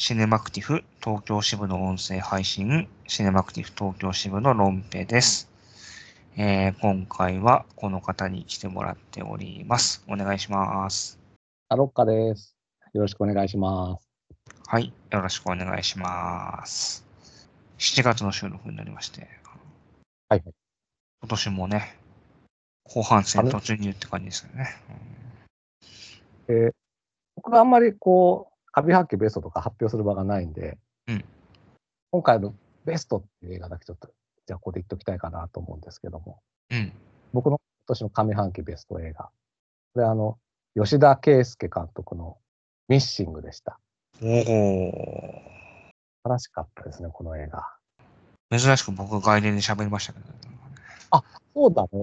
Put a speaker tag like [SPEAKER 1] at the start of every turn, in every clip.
[SPEAKER 1] シネマクティフ東京支部の音声配信、シネマクティフ東京支部のロンペです。今回はこの方に来てもらっております。お願いします。
[SPEAKER 2] ロッカです。よろしくお願いします。
[SPEAKER 1] はい、よろしくお願いします。7月の収録になりまして、
[SPEAKER 2] はい。
[SPEAKER 1] 今年もね、後半戦突入って感じですよね。
[SPEAKER 2] 僕があんまり上半期ベストとか発表する場がないんで、今回のベストっていう映画だけちょっと、じゃあここで言っときたいかなと思うんですけども、僕の今年の上半期ベスト映画、これ吉田圭佑監督のミッシングでした。
[SPEAKER 1] おお。
[SPEAKER 2] 素晴らしかったですね、この映画。
[SPEAKER 1] 珍しく僕外伝で喋りましたけど、ね。
[SPEAKER 2] そうだ。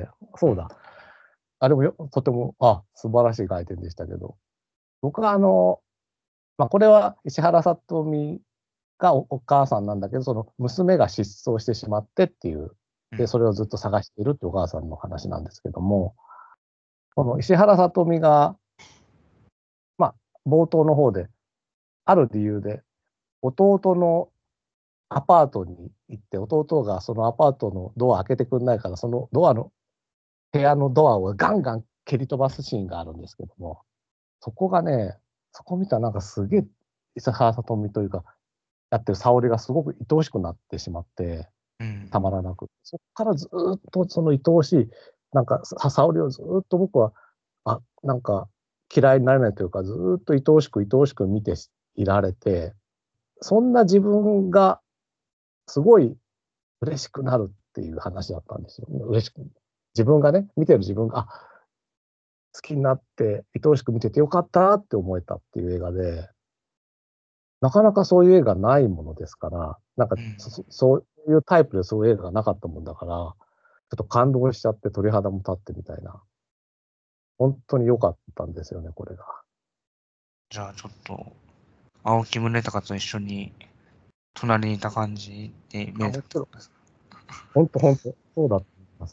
[SPEAKER 2] でもとても、素晴らしい外伝でしたけど、僕はこれは石原さとみがお母さんなんだけど、その娘が失踪してしまってっていう、で、それをずっと探しているってお母さんの話なんですけども、この石原さとみが、冒頭の方で、ある理由で、弟のアパートに行って、弟がそのアパートのドア開けてくれないから、その部屋のドアをガンガン蹴り飛ばすシーンがあるんですけども、そこがね、そこ見たらなんかすげえ、石原さとみというか、やってる沙織がすごく愛おしくなってしまって、たまらなく。そこからずっとその愛おしい、なんか沙織をずっと僕は、なんか嫌いになれないというか、ずっと愛おしく見ていられて、そんな自分がすごい嬉しくなるっていう話だったんですよ。嬉しく。自分がね、見てる自分が、好きになって愛おしく見ててよかったって思えたっていう映画で、なかなかそういう映画ないものですから、なんかそういうタイプでそういう映画がなかったもんだから、ちょっと感動しちゃって鳥肌も立ってみたいな。本当に良かったんですよね、これが。
[SPEAKER 1] じゃあちょっと、青木宗隆と一緒に隣にいた感じで見れたってことですか？
[SPEAKER 2] 本当、そうだと思います。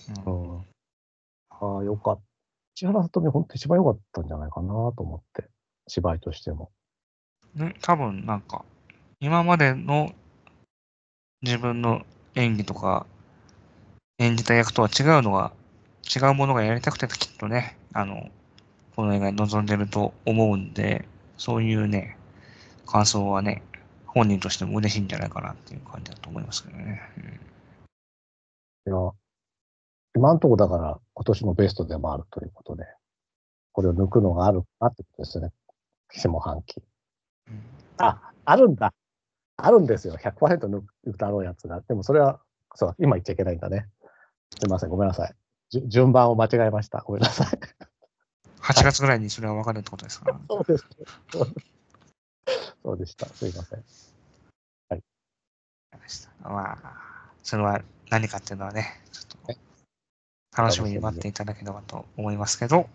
[SPEAKER 2] よかった。千原さとみ本当一番良かったんじゃないかなと思って、芝居としても。
[SPEAKER 1] ね、多分なんか、今までの自分の演技とか、演じた役とは違うものがやりたくてきっとね、この映画に臨んでると思うんで、そういうね、感想はね、本人としても嬉しいんじゃないかなっていう感じだと思いますけどね。
[SPEAKER 2] いや、今のところだから今年のベストでもあるということで、これを抜くのがあるかってことですね。下半期。あるんだ。あるんですよ。100% 抜くだろうやつが。でもそれは、そう、今言っちゃいけないんだね。すみません。ごめんなさい。順番を間違えました。ごめんなさい。
[SPEAKER 1] 8月ぐらいにそれは分かるってことですか？
[SPEAKER 2] そうです。そうでした。すいません。はい。
[SPEAKER 1] まあ、それは何かっていうのはね、ちょっと楽しみに待っていただければと思いますけど、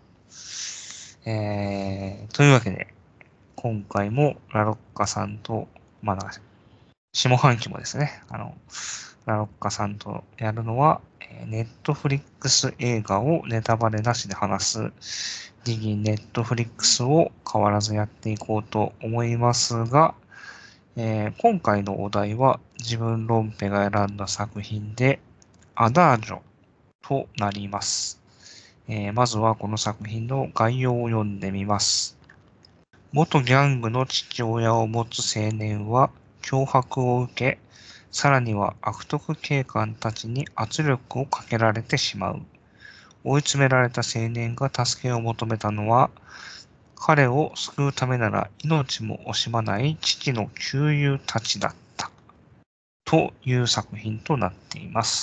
[SPEAKER 1] というわけで、今回もラロッカさんと、下半期もですね、ラロッカさんとやるのは、ネットフリックス映画をネタバレなしで話す、ディギネットフリックスを変わらずやっていこうと思いますが、今回のお題は自分ロンペが選んだ作品で、アダージョとなります。まずはこの作品の概要を読んでみます。元ギャングの父親を持つ青年は脅迫を受け、さらには悪徳警官たちに圧力をかけられてしまう。追い詰められた青年が助けを求めたのは、彼を救うためなら命も惜しまない父の旧友たちだった。という作品となっています。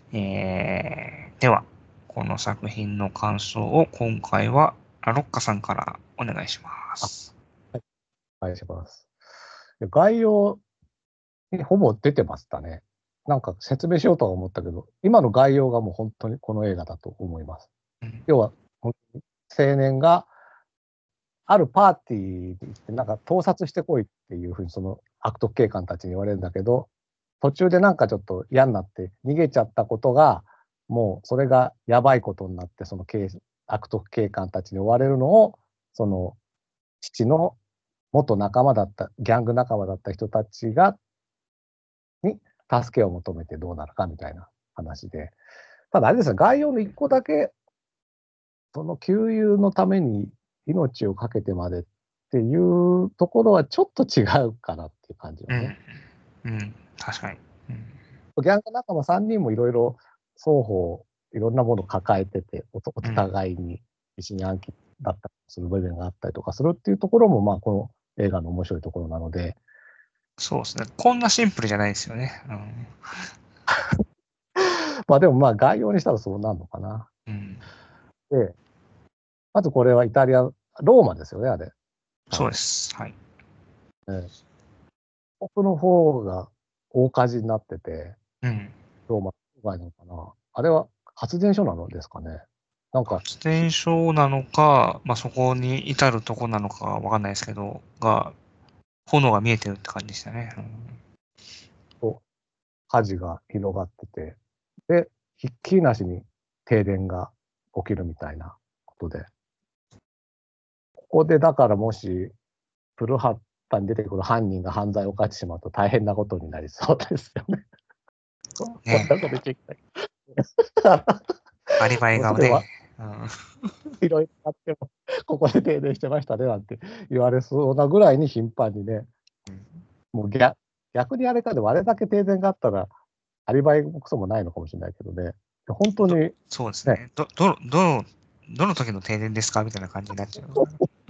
[SPEAKER 1] では、この作品の感想を今回はラロッカさんからお願いします。
[SPEAKER 2] はい。お願いします。概要にほぼ出てましたね。なんか説明しようとは思ったけど、今の概要がもう本当にこの映画だと思います。要は、青年があるパーティーに行って、なんか盗撮してこいっていうふうにその悪徳警官たちに言われるんだけど、途中でなんかちょっと嫌になって逃げちゃったことが、もうそれがやばいことになって、その悪徳警官たちに追われるのを、その父の元仲間だった、ギャング仲間だった人たちに助けを求めてどうなるかみたいな話で。ただあれですね、概要の一個だけ、その旧友のために命を懸けてまでっていうところはちょっと違うかなっていう感じはね。
[SPEAKER 1] 確かに。
[SPEAKER 2] ギャング仲間3人もいろいろ双方いろんなものを抱えてて、お互いに疑心暗鬼だったりする部分があったりとかするっていうところも、まあ、この映画の面白いところなので。
[SPEAKER 1] そうですね。こんなシンプルじゃないですよね。
[SPEAKER 2] まあでもまあ概要にしたらそうなるのかな。で、まずこれはイタリア、ローマですよね、あれ。
[SPEAKER 1] そうです。はい。
[SPEAKER 2] 奥の方が大火事になってて、
[SPEAKER 1] うん。
[SPEAKER 2] ローマ以外なのかな。あれは発電所なのですかね。なんか、
[SPEAKER 1] 発電所なのか、まあ、そこに至るとこなのかわかんないですけど、炎が見えてるって感じでしたね。
[SPEAKER 2] 火事が広がってて、で、ひっきりなしに停電が起きるみたいなことで、ここでだからもし、古畑に出てくる犯人が犯罪を犯してしまうと大変なことになりそうですよね。こんなこと言っちゃいけない。
[SPEAKER 1] アリバイ
[SPEAKER 2] もうすぐ
[SPEAKER 1] がね、
[SPEAKER 2] いろいろあっても、ここで停電してましたねなんて言われそうなぐらいに頻繁にね、もう逆にあれかでもあれだけ停電があったら、アリバイもクソもないのかもしれないけどね、本当にね、
[SPEAKER 1] そうですね。どの時の停電ですかみたいな感じになっちゃう。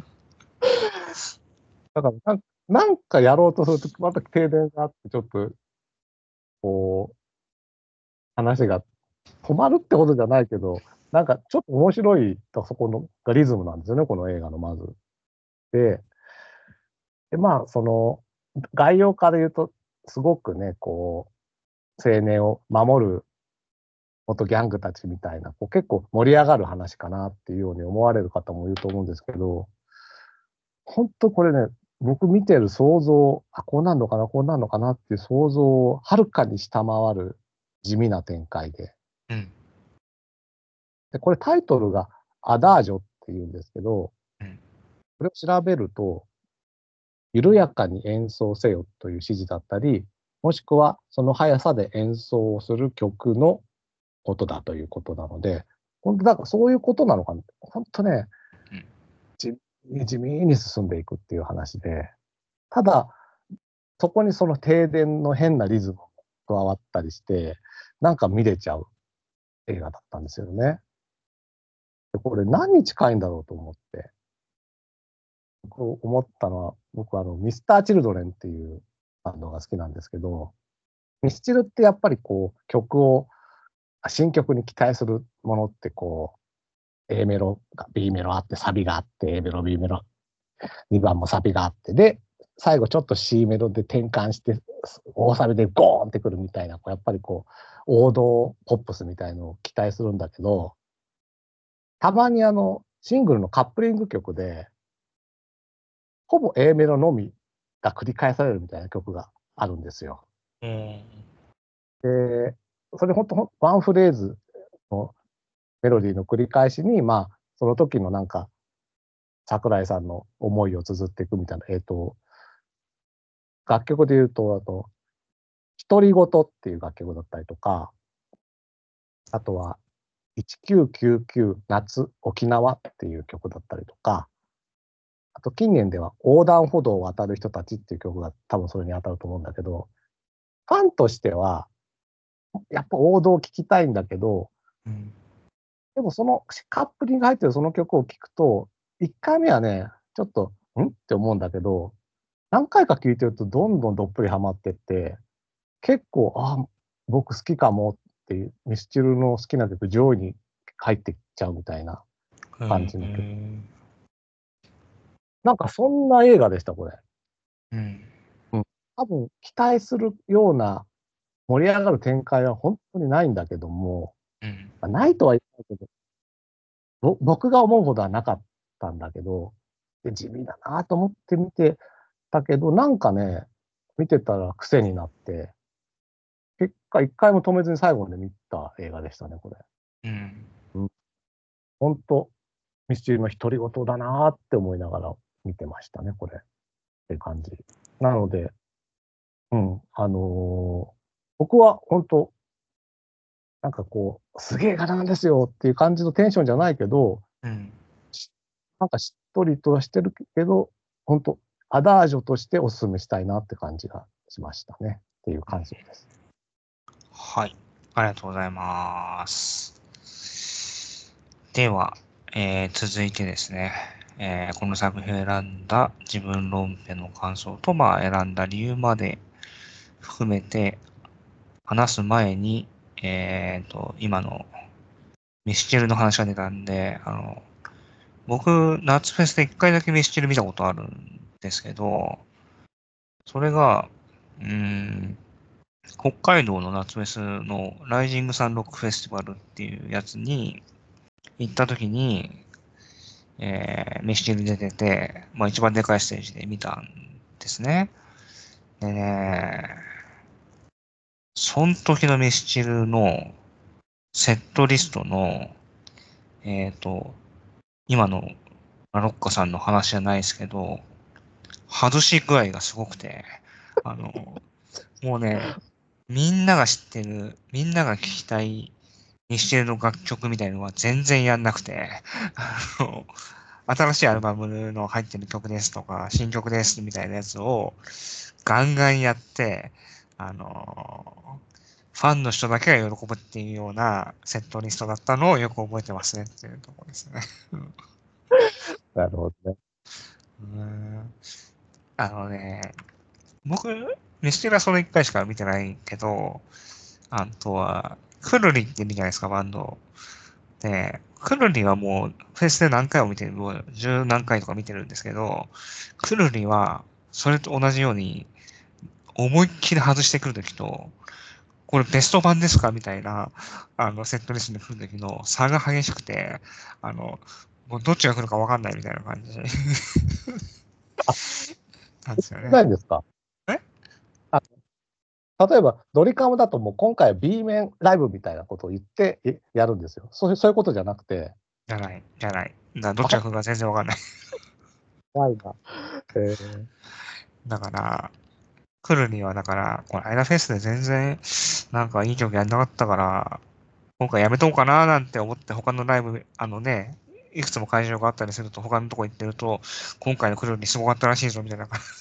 [SPEAKER 2] だからなんかやろうとすると、また停電があって、ちょっと、こう、話が止まるってことじゃないけど、なんかちょっと面白いとそこのがリズムなんですよね、この映画のまず。で、まあ、その、概要から言うと、すごくね、こう、青年を守る元ギャングたちみたいな、こう結構盛り上がる話かなっていうように思われる方もいると思うんですけど、本当これね、僕見てる想像、こうなるのかな、こうなるのかなっていう想像をはるかに下回る地味な展開で。
[SPEAKER 1] うん。
[SPEAKER 2] で、これタイトルがアダージョっていうんですけど、
[SPEAKER 1] うん。
[SPEAKER 2] これを調べると、緩やかに演奏せよという指示だったり、もしくはその速さで演奏をする曲のことだということなので、本当だからそういうことなのかな。本当ね、
[SPEAKER 1] うん。
[SPEAKER 2] 地味に進んでいくっていう話で、ただ、そこにその停電の変なリズムが加わったりして、なんか見れちゃう映画だったんですよね。でこれ何に近いんだろうと思って、僕思ったのは、僕ミスター・チルドレンっていうバンドが好きなんですけど、ミスチルってやっぱりこう曲を、新曲に期待するものってこう、A メロが B メロあって、サビがあって、A メロ、B メロ、2番もサビがあって、で、最後ちょっと C メロで転換して、大サビでゴーンってくるみたいな、やっぱりこう、王道ポップスみたいのを期待するんだけど、たまにシングルのカップリング曲で、ほぼ A メロのみが繰り返されるみたいな曲があるんですよ。
[SPEAKER 1] うん。
[SPEAKER 2] で、それ本当ワンフレーズのメロディーの繰り返しに、まあ、その時のなんか、桜井さんの思いを綴っていくみたいな、楽曲で言うと、独り言っていう楽曲だったりとか、あとは、1999夏沖縄っていう曲だったりとか、あと近年では横断歩道を渡る人たちっていう曲が多分それに当たると思うんだけど、ファンとしては、やっぱ王道を聴きたいんだけど、
[SPEAKER 1] うん。
[SPEAKER 2] でもそのカップリングが入ってるその曲を聴くと、1回目はね、ちょっと、って思うんだけど、何回か聴いてるとどんどんどっぷりハマってって、結構、僕好きかもっていう、ミスチルの好きな曲上位に入ってきちゃうみたいな
[SPEAKER 1] う
[SPEAKER 2] 感じの曲。
[SPEAKER 1] ん。
[SPEAKER 2] なんかそんな映画でした、これ。
[SPEAKER 1] うん。
[SPEAKER 2] うん。多分期待するような盛り上がる展開は本当にないんだけども、
[SPEAKER 1] うん。
[SPEAKER 2] ないとは言ったけど、僕が思うほどはなかったんだけど、で地味だなと思って見てたけど、なんかね、見てたら癖になって、結果一回も止めずに最後まで見た映画でしたね、これ。
[SPEAKER 1] うん。
[SPEAKER 2] うん、本当ミスチルの独り言だなって思いながら見てましたね、これ。 っていう感じ。なので、僕は本当、なんかこう、すげえ画なんですよっていう感じのテンションじゃないけど、
[SPEAKER 1] うん。
[SPEAKER 2] なんかしっとりとはしてるけど、本当アダージョとしてお勧めしたいなって感じがしましたね。っていう感想です。
[SPEAKER 1] はい。ありがとうございます。では、続いてですね、この作品を選んだ自分論編の感想と、選んだ理由まで含めて話す前に、今のミスチルの話が出たんで、僕、夏フェスで一回だけミスチル見たことあるんですけど、それが、うーん、北海道の夏フェスのライジングサンロックフェスティバルっていうやつに行った時に、ミスチル出てて、一番でかいステージで見たんですね。でね、その時のミスチルのセットリストの、えっと、今のラロッカさんの話じゃないですけど、外し具合がすごくて、あの、もうね、みんなが知ってる、みんなが聴きたいミスチルの楽曲みたいのは全然やんなくて、あの、新しいアルバムの入ってる曲ですとか、新曲ですみたいなやつをガンガンやって、あの、ファンの人だけが喜ぶっていうようなセットリストだったのをよく覚えてますねっていうところですね。
[SPEAKER 2] なるほどね。
[SPEAKER 1] うんあのね、僕、ミスチルはその一回しか見てないけど、あとは、クルリっているじゃないですか、バンド。で、クルリはもう、フェスで何回も見てる、もう十何回とか見てるんですけど、クルリは、それと同じように、思いっきり外してくるときと、これベスト版ですかみたいな、セットリストに来るときの差が激しくて、もうどっちが来るかわかんないみたいな感じ
[SPEAKER 2] あ、
[SPEAKER 1] なんですよね。
[SPEAKER 2] ないんですか？
[SPEAKER 1] え
[SPEAKER 2] あ、例えば、ドリカムだともう今回は B 面ライブみたいなことを言ってやるんですよ。そういうことじゃなくて、
[SPEAKER 1] じゃない、じゃない。どっち
[SPEAKER 2] あ、
[SPEAKER 1] が来るか全然わかんない。
[SPEAKER 2] ないな。ー、
[SPEAKER 1] だから、来るには、だから、この間フェスで全然、なんかいい曲やんなかったから、今回やめとこうかななんて思って他のライブ、いくつも会場があったりすると他のとこ行ってると、今回の来るにすごかったらしいぞみたいな感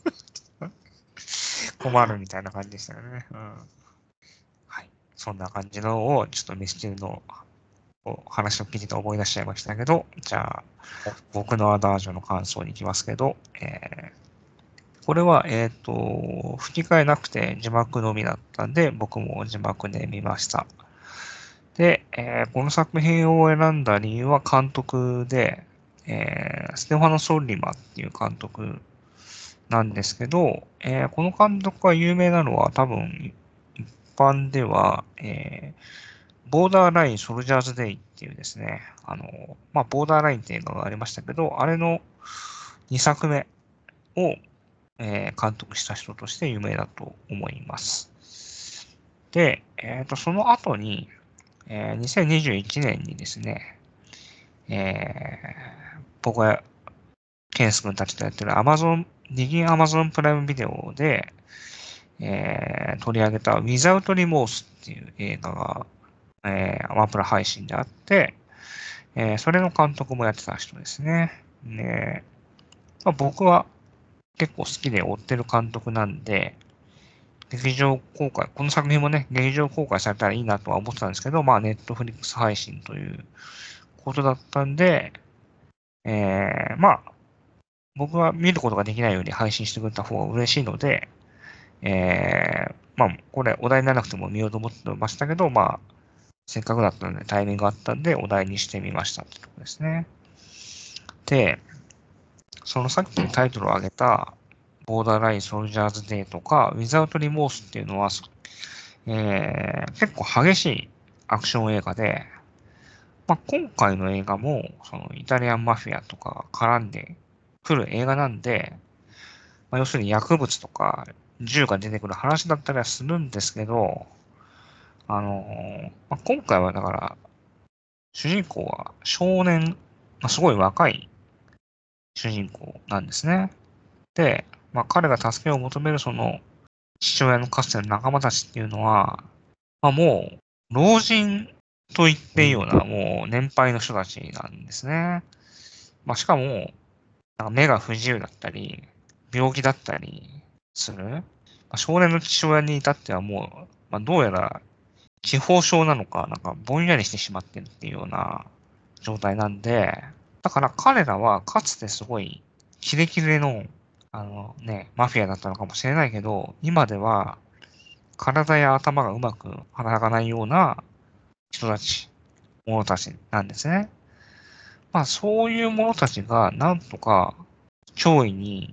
[SPEAKER 1] じ、困るみたいな感じでしたよね。うん。はい。そんな感じのを、ちょっとミスチルの話を聞いてて思い出しちゃいましたけど、じゃあ、僕のアダージョの感想に行きますけど、これは、吹き替えなくて字幕のみだったんで、僕も字幕で見ました。で、この作品を選んだ理由は監督で、ステファノ・ソッリマっていう監督なんですけど、この監督が有名なのは多分、一般では、ボーダーライン・ソルジャーズ・デイっていうですね、ボーダーラインっていうのがありましたけど、あれの2作目を、監督した人として有名だと思います。で、その後に、2021年にですね、僕がケンス君たちとやってる Amazon、ディギン Amazon プライムビデオで、取り上げた Without Remorse っていう映画が、アマプラ配信であって、それの監督もやってた人ですね。で、僕は結構好きで追ってる監督なんで、劇場公開、この作品もね、劇場公開されたらいいなとは思ってたんですけど、ネットフリックス配信ということだったんで、僕は見ることができないように配信してくれた方が嬉しいので、これお題にならなくても見ようと思ってましたけど、せっかくだったのでタイミングがあったんでお題にしてみましたってとこですね。で、そのさっきタイトルを挙げた、ボーダーラインソルジャーズデーとか、ウィザウトリモースっていうのは、結構激しいアクション映画で、今回の映画も、そのイタリアンマフィアとか絡んでくる映画なんで、要するに薬物とか銃が出てくる話だったりはするんですけど、今回はだから、主人公は少年、すごい若い主人公なんですね。で、 まあ彼が助けを求めるその父親のかつての仲間たちっていうのは、まあもう老人と言っていいようなもう年配の人たちなんですね。まあしかも、なんか目が不自由だったり、病気だったりする。まあ、少年の父親に至ってはもう、まあどうやら痴呆症なのか、なんかぼんやりしてしまってるっていうような状態なんで、だから彼らはかつてすごいキレキレの、マフィアだったのかもしれないけど、今では体や頭がうまく働かないような人たち、者たちなんですね。まあそういう者たちがなんとか脅威に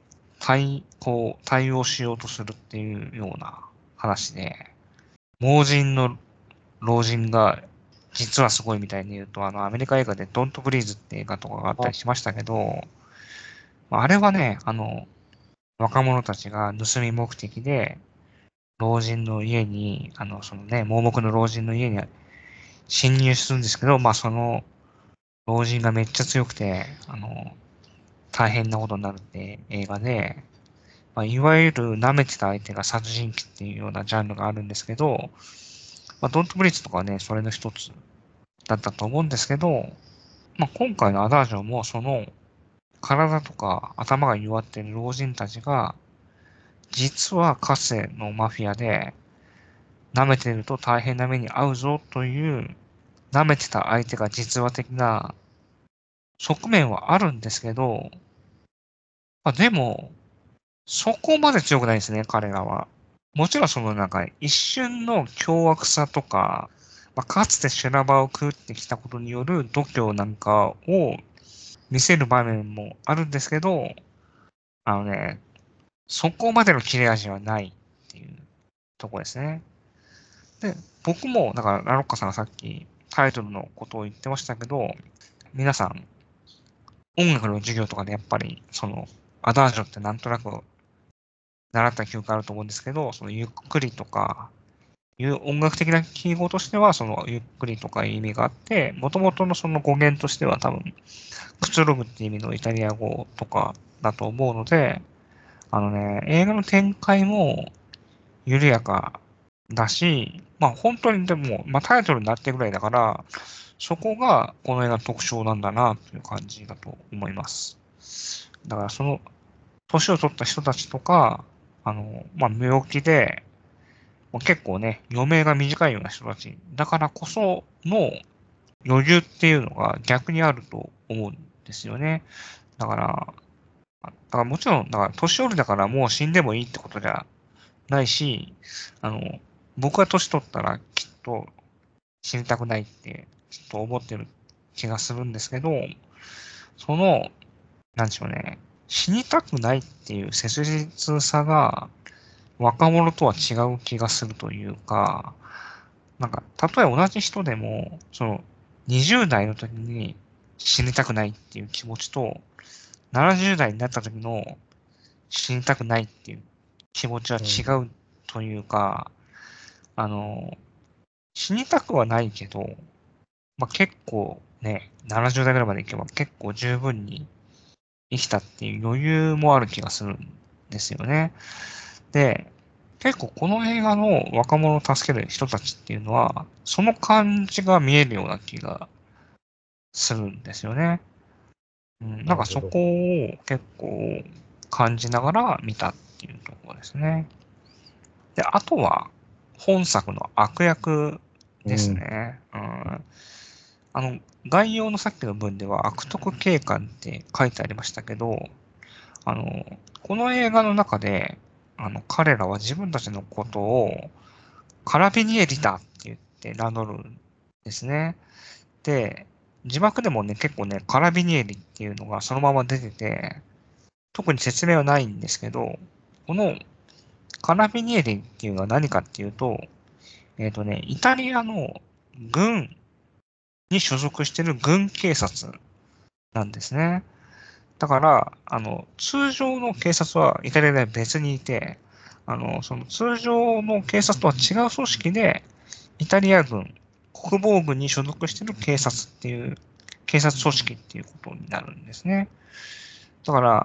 [SPEAKER 1] 対応しようとするっていうような話で、盲人の老人が実はすごいみたいに言うと、アメリカ映画でドントブリーズって映画とかがあったりしましたけど、あれはね、若者たちが盗み目的で、老人の家に、そのね、盲目の老人の家に侵入するんですけど、まあ、その老人がめっちゃ強くて、大変なことになるって映画で、まあ、いわゆる舐めてた相手が殺人鬼っていうようなジャンルがあるんですけど、まあ、ドントブリッジとかはね、それの一つだったと思うんですけど、まあ、今回のアダージョもその体とか頭が弱っている老人たちが、実はかつてのマフィアで、舐めてると大変な目に遭うぞという、舐めてた相手が実話的な側面はあるんですけど、まあ、でも、そこまで強くないですね、彼らは。もちろんそのなんか一瞬の凶悪さとか、まあ、かつて修羅場を食ってきたことによる度胸なんかを見せる場面もあるんですけど、あのね、そこまでの切れ味はないっていうとこですね。で、僕も、だからラロッカさんがさっきタイトルのことを言ってましたけど、皆さん音楽の授業とかでやっぱり、その、アダージョってなんとなく習った記憶あると思うんですけど、そのゆっくりとか、いう音楽的な記号としては、そのゆっくりとかいう意味があって、元々のその語源としては多分、くつろぐっていう意味のイタリア語とかだと思うので、映画の展開も緩やかだし、まあ本当にでも、まあタイトルになってるぐらいだから、そこがこの映画の特徴なんだなという感じだと思います。だからその、年を取った人たちとか、まあ病気で、結構ね、余命が短いような人たち、だからこその余裕っていうのが逆にあると思うんですよね。だから、もちろん、だから年寄りだからもう死んでもいいってことじゃないし、あの、僕が年取ったらきっと死にたくないってきっと思ってる気がするんですけど、その、なんでしょうね、死にたくないっていう切実さが若者とは違う気がするというか、なんか、たとえ同じ人でも、その、20代の時に死にたくないっていう気持ちと、70代になった時の死にたくないっていう気持ちは違うというか、あの、死にたくはないけど、まあ、結構ね、70代ぐらいまで行けば結構十分に生きたっていう余裕もある気がするんですよね。で、結構この映画の若者を助ける人たちっていうのは、その感じが見えるような気がするんですよね。うん、なんかそこを結構感じながら見たっていうところですね。で、あとは本作の悪役ですね。うん、概要のさっきの文では悪徳警官って書いてありましたけど、あの、この映画の中で、彼らは自分たちのことをカラビニエリタって言って名乗るんですね。で、字幕でもね、結構ね、カラビニエリっていうのがそのまま出てて、特に説明はないんですけど、このカラビニエリっていうのは何かっていうと、イタリアの軍に所属している軍警察なんですね。だから、通常の警察はイタリアでは別にいて、その通常の警察とは違う組織で、イタリア軍、国防軍に所属している警察っていう、警察組織っていうことになるんですね。だから、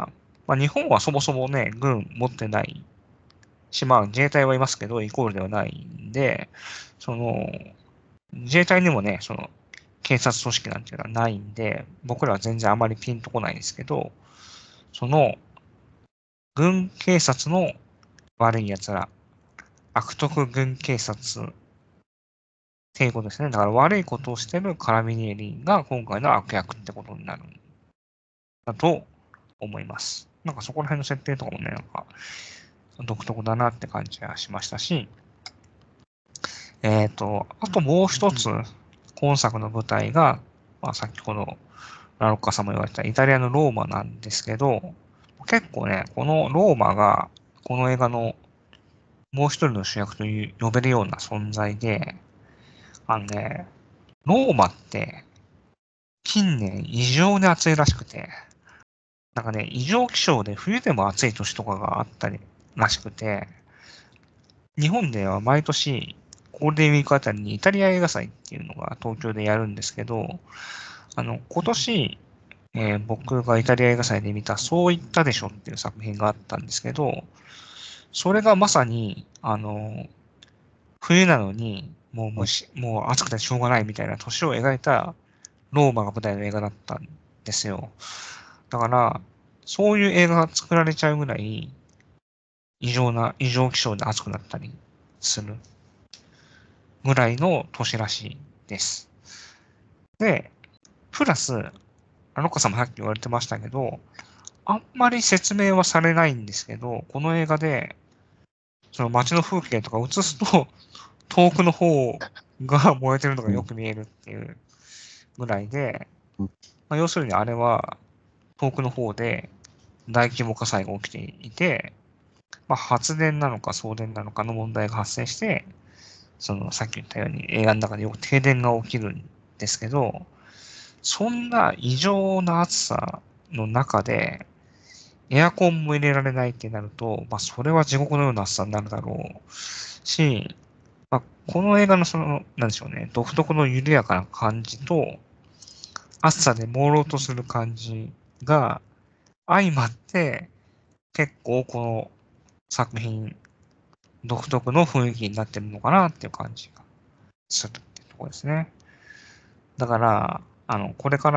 [SPEAKER 1] まあ、日本はそもそもね、軍持ってないし、まあ、自衛隊はいますけど、イコールではないんで、その、自衛隊にもね、警察組織なんていうのはないんで、僕らは全然あまりピンとこないんですけど、その、軍警察の悪い奴ら、悪徳軍警察っていうことですね。だから悪いことをしてるカラビニエリが今回の悪役ってことになるんだと思います。なんかそこら辺の設定とかもね、なんか独特だなって感じがしましたし、あともう一つ、今作の舞台が、まあ、先ほどラロッカさんも言われたイタリアのローマなんですけど、結構ね、このローマが、この映画のもう一人の主役という呼べるような存在で、あのね、ローマって近年異常に暑いらしくて、なんかね、異常気象で冬でも暑い年とかがあったりらしくて、日本では毎年ゴールデンウィークあたりにイタリア映画祭っていうのが東京でやるんですけど、今年、僕がイタリア映画祭で見たそう言ったでしょっていう作品があったんですけど、それがまさに、冬なのに、もう暑くてしょうがないみたいな年を描いたローマが舞台の映画だったんですよ。だから、そういう映画が作られちゃうぐらい、異常気象で暑くなったりするぐらいの年らしいです。で、プラス、あの子さんもさっき言われてましたけど、あんまり説明はされないんですけど、この映画で、その街の風景とか映すと、遠くの方が燃えてるのがよく見えるっていうぐらいで、まあ、要するにあれは遠くの方で大規模火災が起きていて、まあ、発電なのか送電なのかの問題が発生して、さっき言ったように映画の中でよく停電が起きるんですけど、そんな異常な暑さの中で、エアコンも入れられないってなると、まあ、それは地獄のような暑さになるだろうし、まあ、この映画のなんでしょうね、独特の緩やかな感じと、暑さで朦朧とする感じが相まって、結構この作品独特の雰囲気になってるのかなっていう感じがするっていうところですね。だから、これから、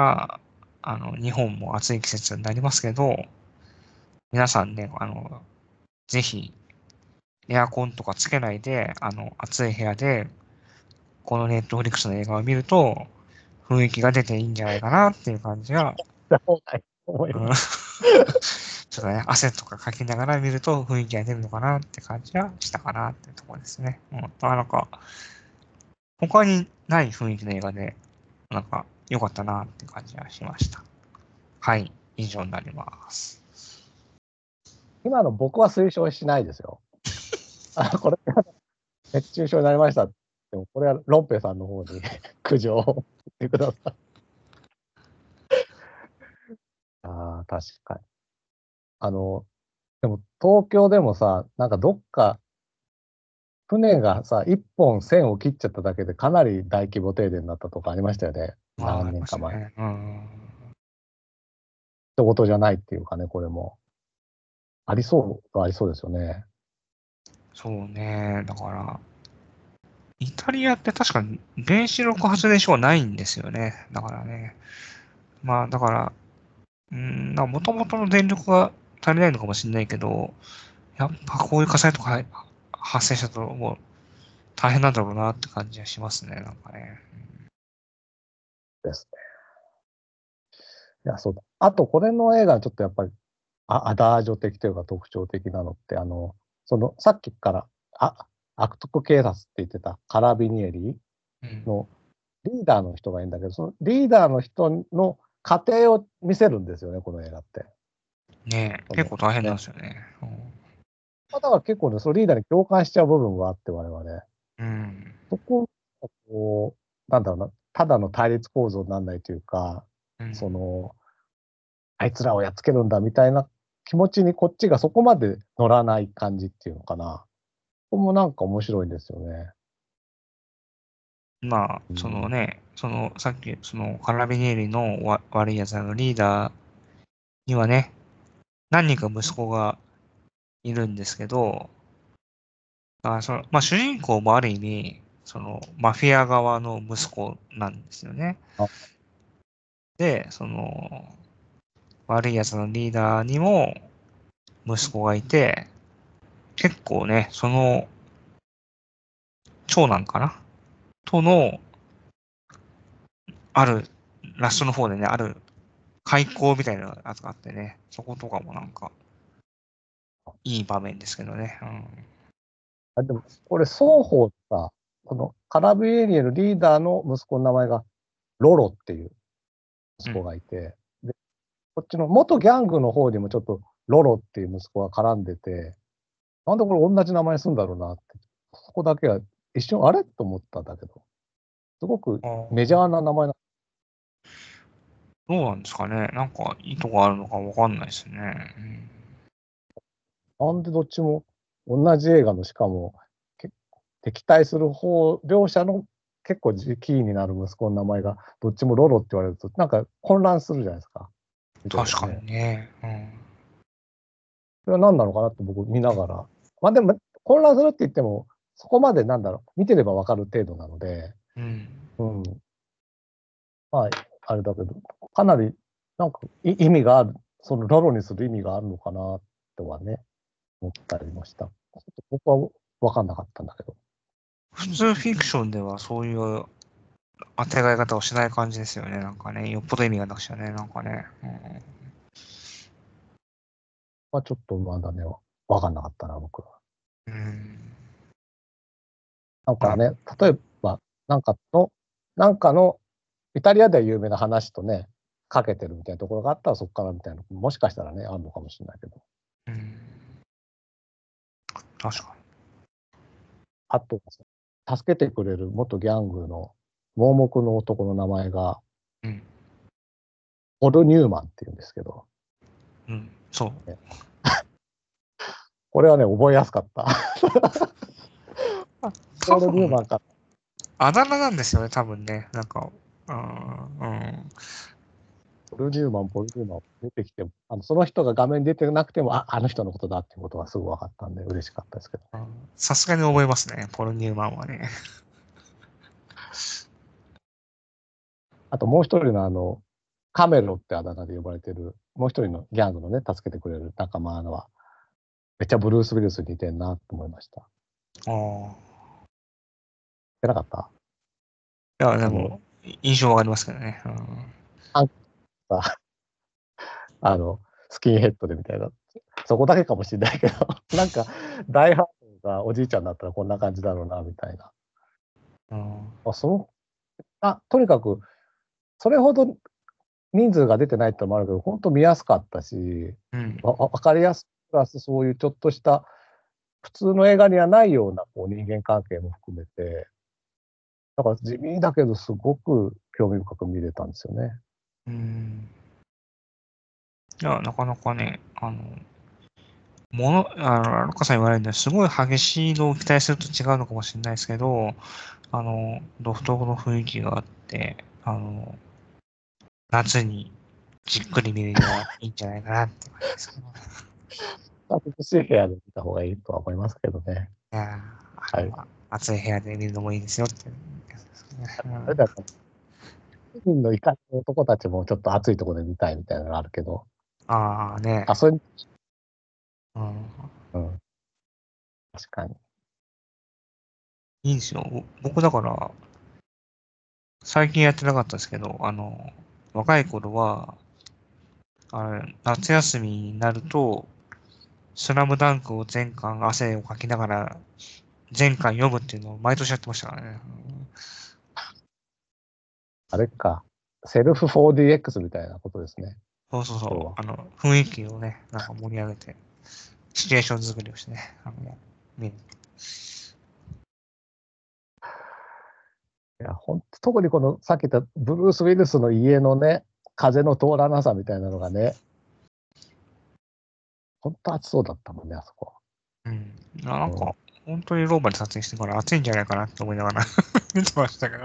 [SPEAKER 1] 日本も暑い季節になりますけど、皆さんね、ぜひ、エアコンとかつけないで、暑い部屋で、このネットフリックスの映画を見ると、雰囲気が出ていいんじゃないかなっていう感じが、
[SPEAKER 2] 思い
[SPEAKER 1] うん、
[SPEAKER 2] ます。
[SPEAKER 1] ちょっとね、汗とかかきながら見ると雰囲気が出るのかなって感じがしたかなっていうところですね。うん。なんか、他にない雰囲気の映画で、なんか、良かったなって感じがしました。はい。以上になります。
[SPEAKER 2] 今の僕は推奨しないですよ。これ熱中症になりました。でもこれはロンペイさんの方に苦情を言ってください。ああ、確かに。あの、でも東京でもさ、なんかどっか船がさ、一本線を切っちゃっただけでかなり大規模停電になったとかありましたよね。
[SPEAKER 1] まあ、あ
[SPEAKER 2] 何
[SPEAKER 1] り
[SPEAKER 2] 年か前に。
[SPEAKER 1] ましたね。うん。
[SPEAKER 2] 一言じゃないっていうかね、これも。ありそうはありそうですよね。
[SPEAKER 1] そうね。だから、イタリアって確かに原子力発電所はないんですよね。だからね。まあ、だから、もともとの電力が足りないのかもしれないけど、やっぱこういう火災とか発生したともう大変なんだろうなって感じがしますね。なんかね。
[SPEAKER 2] ですね。いや、そうだ。あと、これの映画ちょっとやっぱり、アダージョ的というか特徴的なのって、さっきから、悪徳警察って言ってたカラビニエリ
[SPEAKER 1] うん。
[SPEAKER 2] のリーダーの人がいるんだけど、そのリーダーの人の過程を見せるんですよね、この映画って。
[SPEAKER 1] ねえ、
[SPEAKER 2] その
[SPEAKER 1] 結構大変なん
[SPEAKER 2] ね。
[SPEAKER 1] ですよね。
[SPEAKER 2] だから結構ね、そのリーダーに共感しちゃう部分があって、我々。
[SPEAKER 1] うん。
[SPEAKER 2] そこを、こう、なんだろうな、ただの対立構造にならないというか、
[SPEAKER 1] うん。
[SPEAKER 2] その、あいつらをやっつけるんだみたいな気持ちにこっちがそこまで乗らない感じっていうのかな。ここもなんか面白いんですよね。
[SPEAKER 1] まあ、
[SPEAKER 2] うん。
[SPEAKER 1] さっき、カラビニエリの悪い奴らのリーダーにはね、 何人か息子がいるんですけど、主人公もある意味、マフィア側の息子なんですよね。
[SPEAKER 2] あ、
[SPEAKER 1] で、悪い奴のリーダーにも息子がいて、結構ね、長男かなとの、ある、ラストの方でね、ある開口みたいなやつがあってね、そことかもなんか、いい場面ですけどね。
[SPEAKER 2] でも、これ双方さ、このカラビエリエのリーダーの息子の名前がロロっていう息子
[SPEAKER 1] うん。
[SPEAKER 2] がいて、で、こっちの元ギャングの方にもちょっとロロっていう息子が絡んでて、なんでこれ同じ名前にするんだろうなって、そこだけは一瞬あれと思ったんだけど、すごく
[SPEAKER 1] あー
[SPEAKER 2] メジャーな名前な。
[SPEAKER 1] どうなんですかね。なんか、意図があるのかわかんないですね。
[SPEAKER 2] なんでどっちも同じ映画のしかもけ敵対する方、両者の結構キーになる息子の名前がどっちもロロって言われるとなんか混乱するじゃないですか。見てて
[SPEAKER 1] 確かに
[SPEAKER 2] ね。
[SPEAKER 1] ね。
[SPEAKER 2] それは何なのかなって僕見ながら。まあでも混乱するって言ってもそこまでなんだろう、見てればわかる程度なので、
[SPEAKER 1] うん。
[SPEAKER 2] うん。まあ、あれだけど、かなりなんか意味がある、そのロロにする意味があるのかなとはね、思ったりもした。ちょっと僕はわかんなかったんだけど。
[SPEAKER 1] 普通フィクションではそういう当てがい方をしない感じですよね。なんかね。よっぽど意味がなくちゃね。なんかね。
[SPEAKER 2] まあ、ちょっとまだね、わかんなかったな、僕は。なん
[SPEAKER 1] まあ、
[SPEAKER 2] かね、例えば、なんかの、なんかの、イタリアでは有名な話とね、かけてるみたいなところがあったらそこからみたいな、もしかしたらね、あるのかもしれないけど。
[SPEAKER 1] うん。確か
[SPEAKER 2] あと、助けてくれる元ギャングの盲目の男の名前が、
[SPEAKER 1] に。うん。
[SPEAKER 2] ポル・ニューマンっていうんですけど、
[SPEAKER 1] うん。そう。
[SPEAKER 2] ね、これはね、覚えやすかった。ポル・ニュー
[SPEAKER 1] 多分、
[SPEAKER 2] マンか。
[SPEAKER 1] あだ名なんですよね。多分ね。なんか、うん。
[SPEAKER 2] ポル・ニューマン、ポル・ニューマン出てきても、その人が画面に出てなくても、あの人のことだっていうことがすぐ分かったんで、嬉しかったですけど。
[SPEAKER 1] さすがに覚えますね。ポルニューマンはね。
[SPEAKER 2] あともう一人のカメロってあだ名で呼ばれてる、もう一人のギャングのね、助けてくれる仲間のは、めっちゃブルース・ウィルスに似てんなと思いました。
[SPEAKER 1] ああ。
[SPEAKER 2] 出なかった？
[SPEAKER 1] いや、で
[SPEAKER 2] あの、
[SPEAKER 1] も、印象はありますけどね。
[SPEAKER 2] アンさ、スキンヘッドでみたいな。そこだけかもしれないけど、なんか、ダイハードがおじいちゃんだったらこんな感じだろうな、みたいな。
[SPEAKER 1] うん。
[SPEAKER 2] あ、とにかく、それほど人数が出てないってのもあるけど、本当見やすかったし、
[SPEAKER 1] うん。
[SPEAKER 2] わかりやすく、プラスそういうちょっとした普通の映画にはないようなこう人間関係も含めて、だから地味だけどすごく興味深く見れたんですよね。
[SPEAKER 1] うん。いや、なかなかね、ラロッカさん言われるのは、すごい激しいのを期待すると違うのかもしれないですけど、独特の雰囲気があって、夏にじっくり見るにはいいんじゃないかなって感じですけど。
[SPEAKER 2] 涼しい部屋で見た方がいいとは思いますけどね。
[SPEAKER 1] いや
[SPEAKER 2] はい。
[SPEAKER 1] 暑い部屋で見るのもいいですよってやつですね。
[SPEAKER 2] それだと、スペインのいかに男たちもちょっと暑いところで見たいみたいなのがあるけど、
[SPEAKER 1] ああね、
[SPEAKER 2] あ、それ、
[SPEAKER 1] うん、
[SPEAKER 2] うん、確かに。
[SPEAKER 1] いいんですよ。僕だから、最近やってなかったですけど、若い頃は、夏休みになると、スラムダンクを全巻汗をかきながら全巻読むっていうのを毎年やってましたからね。
[SPEAKER 2] あれか、セルフ 4DX みたいなことですね、
[SPEAKER 1] そうそうそう。
[SPEAKER 2] 要は。
[SPEAKER 1] 雰囲気をね、なんか盛り上げて、シチュエーション作りをしてね、見る。
[SPEAKER 2] いや、特にこのさっき言ったブルース・ウィルスの家のね、風の通らなさみたいなのがね、本当暑そうだったもんね、あそこ。
[SPEAKER 1] うん。なんか、
[SPEAKER 2] うん、
[SPEAKER 1] 本当にローマで撮影してから暑いんじゃないかなって思いながら見てましたけど。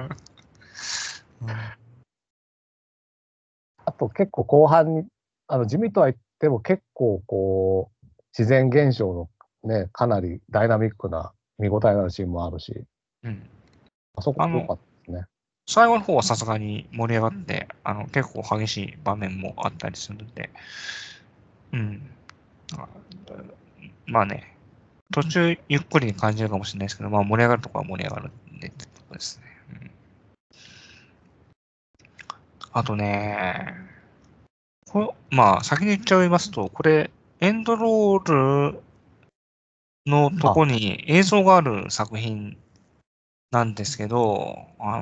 [SPEAKER 1] うん。
[SPEAKER 2] あと結構後半に、地味とは言っでも結構こう、自然現象のね、かなりダイナミックな見応えのあるシーンもあるし、
[SPEAKER 1] うん。
[SPEAKER 2] あそこ良かったですね。
[SPEAKER 1] 最後の方はさすがに盛り上がって、結構激しい場面もあったりするんで、うん。あまあね、途中ゆっくりに感じるかもしれないですけど、まあ盛り上がるところは盛り上がるんでってとこですね。うん、あとね、まあ先に言っちゃいますと、これ、エンドロールのとこに映像がある作品なんですけど、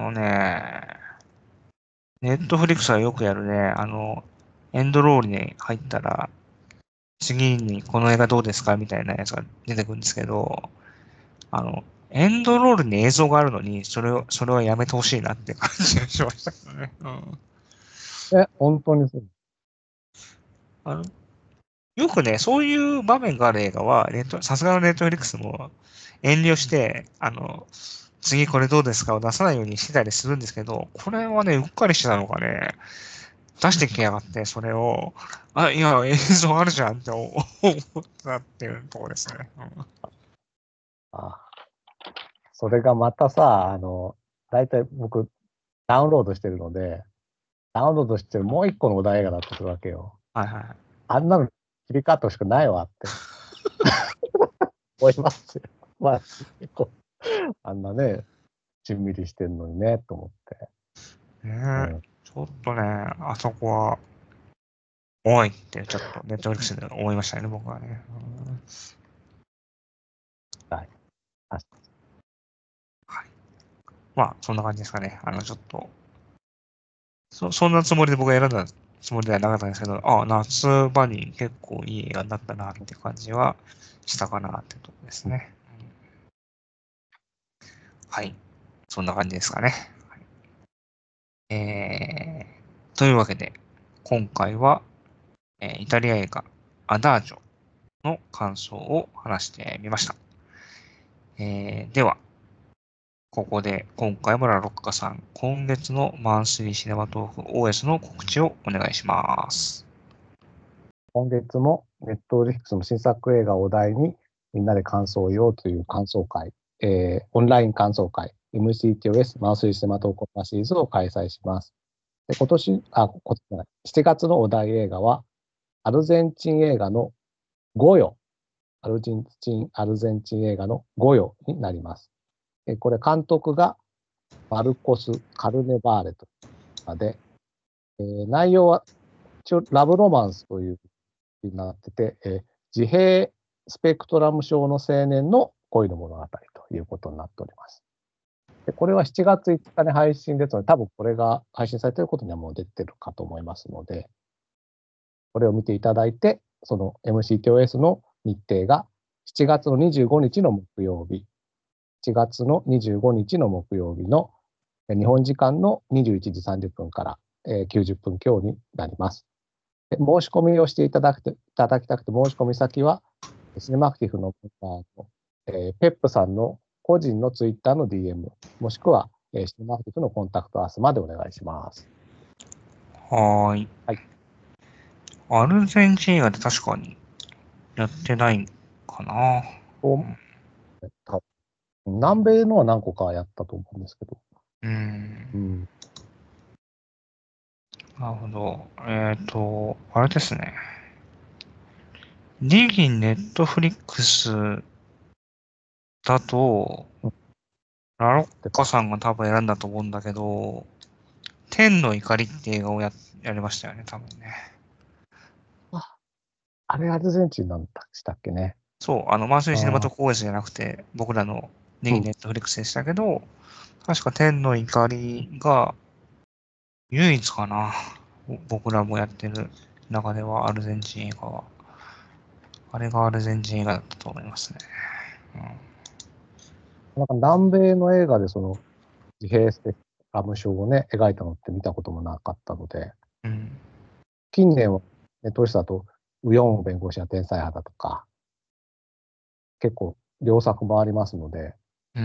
[SPEAKER 1] ネットフリックスはよくやるね、エンドロールに入ったら、次にこの映画どうですかみたいなやつが出てくるんですけど、エンドロールに映像があるのに、それはやめてほしいなって感じがしましたけどね。うん。
[SPEAKER 2] 本当にそう。
[SPEAKER 1] あの、よくね、そういう場面がある映画は、さすがのネットフリックスも遠慮して、次これどうですかを出さないようにしてたりするんですけど、これはね、うっかりしてたのかね、出してきやがって、それを、いや、映像あるじゃんって思ったっていうところですね。うん、
[SPEAKER 2] あそれがまたさ、大体僕、ダウンロードしてるので、ダウンロードしてるもう一個のお題映画だったりするわけよ。
[SPEAKER 1] はいはい。
[SPEAKER 2] あんなの切り替わってほしくないわって思いますよ。まあ、結構、あんなね、しんみりしてんのにね、と思って。う
[SPEAKER 1] ねえ、
[SPEAKER 2] ん。
[SPEAKER 1] ちょっとね、あそこは、多いって、ちょっとネットフリックスで思いましたね、僕はね。うん、
[SPEAKER 2] はい。
[SPEAKER 1] はい。まあ、そんな感じですかね。ちょっと、そんなつもりで僕が選んだつもりではなかったんですけど、夏場に結構いい映画だったなって感じはしたかなってとこですね。うん、はい。そんな感じですかね。というわけで、今回は、イタリア映画、アダージョの感想を話してみました。では、ここで今回もラロッカさん、今月のマンスリーシネマトーク OS の告知をお願いします。
[SPEAKER 2] 今月もネットフリックスの新作映画をお題にみんなで感想を言おうという感想会、オンライン感想会、MCTOS マンスリーシネマトークシリーズを開催します。で、7月のお題映画は、アルゼンチン映画のゴヨ、アルゼンチン映画のゴヨになります。これ監督がマルコス・カルネバーレという方で、内容は一応ラブロマンスというになってて、自閉スペクトラム症の青年の恋の物語ということになっております。でこれは7月5日に配信ですので、多分これが配信されていることにはもう出てるかと思いますので、これを見ていただいて、その MCTOS の日程が7月の25日の木曜日、7月の25日の木曜日の日本時間の21時30分から90分強になります。申し込みをしていただきたくて、申し込み先は、シネマクティフのペップさんの個人のツイッターの DM、もしくは、シネマクティフのコンタクトアースまでお願いします。
[SPEAKER 1] はーい。
[SPEAKER 2] はい。
[SPEAKER 1] アルゼンチン映画で確かにやってないかな。
[SPEAKER 2] 南米のは何個かやったと思うんですけど。
[SPEAKER 1] うん。
[SPEAKER 2] うん。
[SPEAKER 1] なるほど。あれですね。リギネットフリックスだと、ラロッカさんが多分選んだと思うんだけど、天の怒りって映画をやりましたよね、多分ね。
[SPEAKER 2] あれアルゼンチンなんだしたっけね。
[SPEAKER 1] そう、マンスリーシネマト
[SPEAKER 2] あ
[SPEAKER 1] ーク OS じゃなくて、僕らのリ
[SPEAKER 2] うん。
[SPEAKER 1] ギネットフリックスでしたけど、確か天の怒りが唯一かな。僕らもやってる中ではアルゼンチン映画は。あれがアルゼンチン映画だったと思いますね。
[SPEAKER 2] なんか南米の映画でその自閉スペクトラム症をね、描いたのって見たこともなかったので、
[SPEAKER 1] うん。
[SPEAKER 2] 近年はネットフリックスだと、ウヨン弁護士や天才肌とか、結構良作もありますので、
[SPEAKER 1] うん。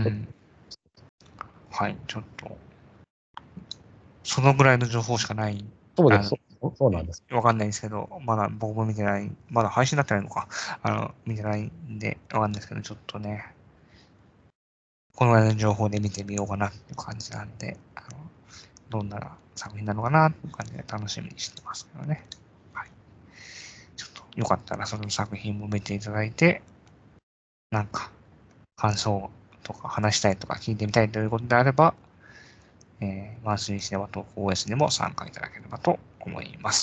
[SPEAKER 1] はい、ちょっと、そのぐらいの情報しかない。
[SPEAKER 2] そうです。 そうなんです。
[SPEAKER 1] わかんないんですけど、まだ僕も見てない、まだ配信になってないのか。見てないんで、わかんないですけど、ちょっとね、このぐらいの情報で見てみようかなっていう感じなんで、どんな作品なのかなっていう感じで楽しみにしてますけどね。はい。ちょっとよかったらその作品も見ていただいて、なんか感想とか話したいとか聞いてみたいということであれば、マンスリーシネマトーク OS でも参加いただければと思います。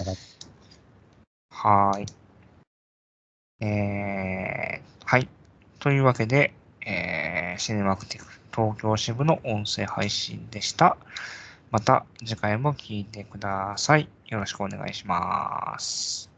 [SPEAKER 1] はい。はい。というわけで、シネマクティブ東京支部の音声配信でした。また次回も聞いてください。よろしくお願いします。